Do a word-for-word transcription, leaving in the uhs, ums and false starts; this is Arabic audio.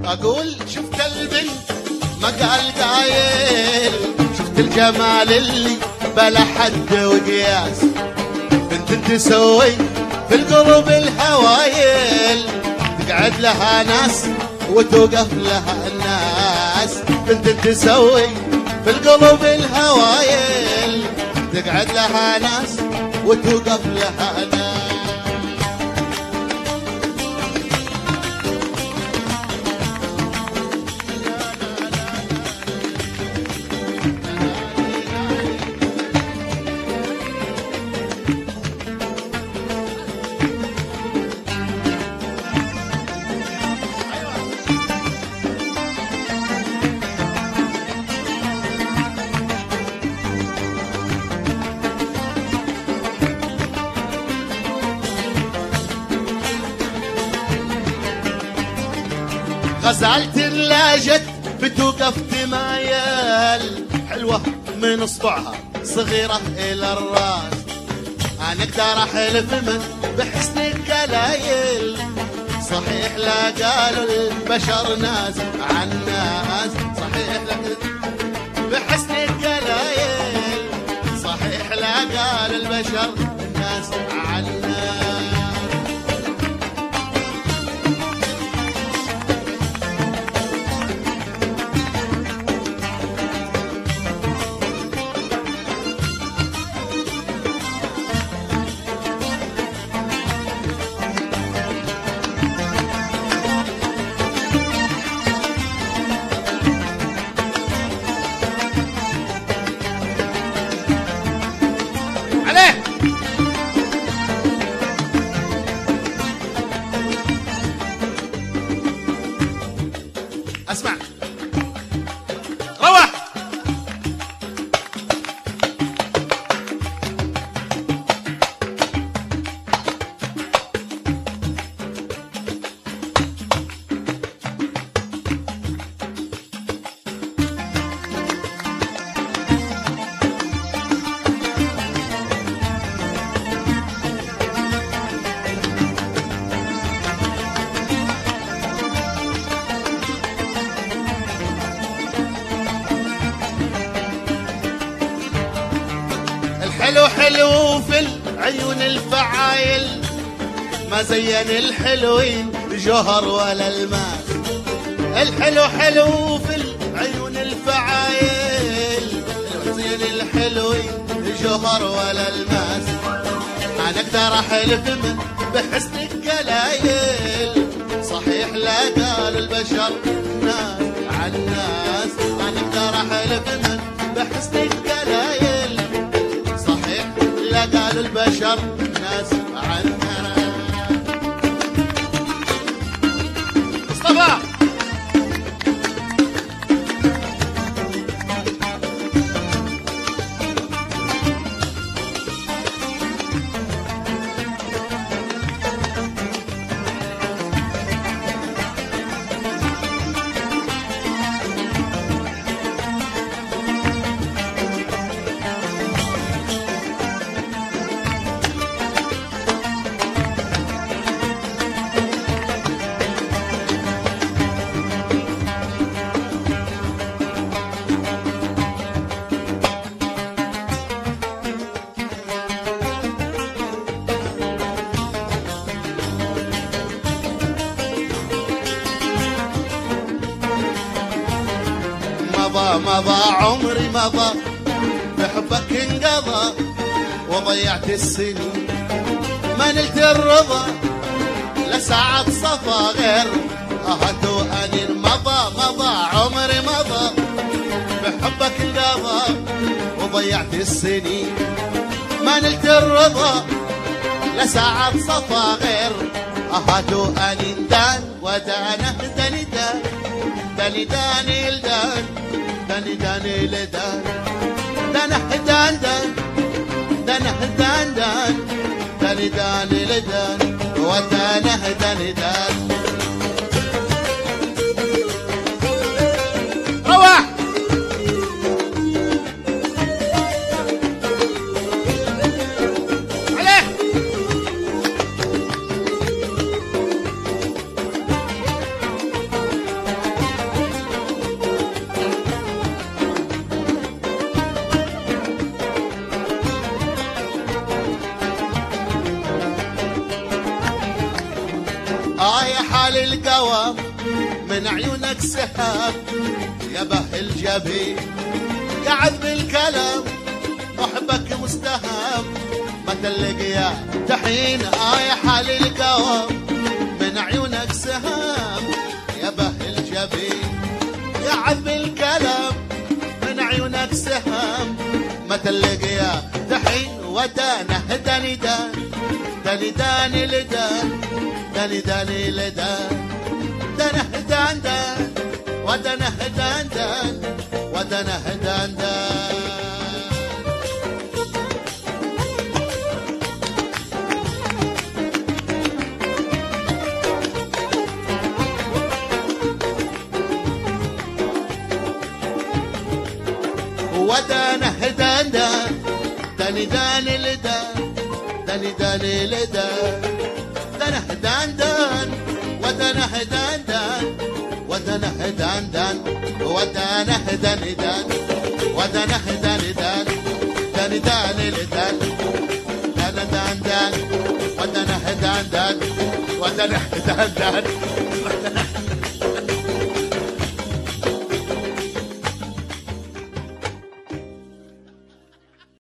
اقول شفت البنت ما قال قايل، شفت الجمال اللي بلا حد وقياس، بنت تسوي في القلوب الهوايل، تقعد لها ناس وتوقف لها الناس، بنت تسوي في القلوب الهوايل، تقعد لها ناس وتوقف لها ناس. غزلت لاجت بتوقف تمايل، حلوة من اصبعها صغيرة الى الراس، انا اقدر احلف من بحسنك قلايل، صحيح لا قالوا البشر ناس عن ناس، صحيح لك بحسنك قلايل، صحيح لا قال البشر ناس عن ناس. اسمع روح حلو حلو في العيون الفعايل، ما زين الحلوين جوهر ولا الماس، الحلو حلو في العيون الفعايل، ما زين الحلوين جوهر ولا الماس، انا اقدر احلف من بحسنك قلايل، صحيح لا قال البشر ناس عن ناس، انا اقدر احلف من بحسنك قلايل، لا قال البشر ناس عننا. مصطفى مضى مضى عمري مضى بحبك انقضى، وضيعت السنين ما نلت الرضا، لساعة صفا غير اهت وانين، مضى مضى عمري مضى بحبك انقضى، وضيعت السنين ما نلت الرضا، لساعة صفا غير اهت وانين، دان ودانه داني دان داني داني الدان داني داني لدان دانه دان دان دانه دان دان داني داني لدان ودانه داني دان. روح عليه آه يا حال القوى من عيونك سحاب يا به الجبين قعد بالكلام محبك مستهام ما تلقى يا دحين. آه يا حال القوى من عيونك سهام يا به الجبين قعد بالكلام من عيونك سهام ما تلقى يا دحين. ودانه داني دان داني داني لدان داني داني لدان دانه دان دان ودانه دان دان ودانه دان دان. ودانه دان دان داني داني لدان داني داني لدان دانه دان دان ودانه دان دان ودانه دان دان ودانه داني دان ودانه داني دان داني داني لدان دانه دان دان ودانه دان دان ودانه دان دان